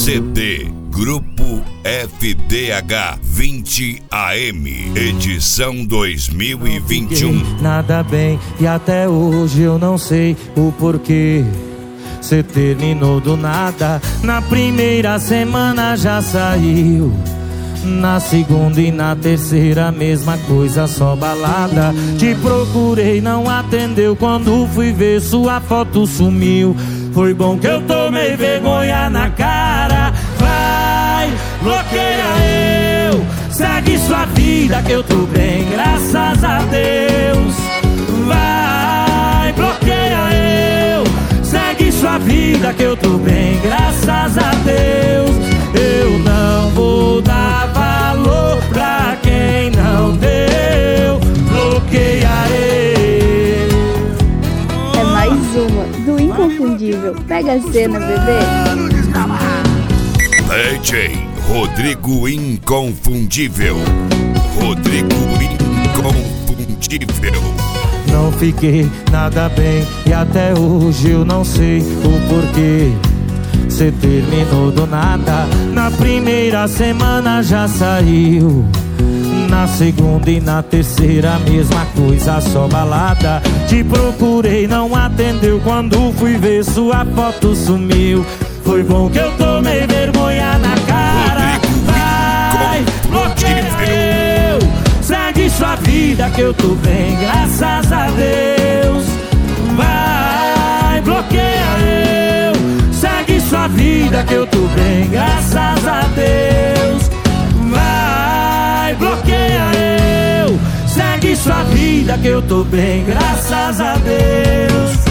CD Grupo FDH 20 AM, edição 2021. Nada bem e até hoje eu não sei o porquê. Cê terminou do nada, na primeira semana já saiu. Na segunda e na terceira mesma coisa, só balada. Te procurei, não atendeu, quando fui ver sua foto sumiu. Foi bom que eu tomei vergonha na cara. Vai, bloqueia eu, segue sua vida que eu tô bem, graças a Deus. Vai, bloqueia eu, segue sua vida que eu tô bem, graças a Deus. Eu não vou dar valor pra quem não deu. Bloqueia eu. É mais uma do Inconfundível. Pega a cena, bebê. DJ Rodrigo Inconfundível. Rodrigo Inconfundível. Não fiquei nada bem e até hoje eu não sei o porquê. Cê terminou do nada, na primeira semana já saiu. Na segunda e na terceira a mesma coisa, só balada. Te procurei, não atendeu, quando fui ver sua foto sumiu. Foi bom que eu tomei vergonha na cara. Vai, bloqueia eu, segue sua vida que eu tô bem, graças a Deus. Vai, bloqueia eu, segue sua vida que eu tô bem, graças a Deus. Vai, bloqueia eu, segue sua vida que eu tô bem, graças a Deus.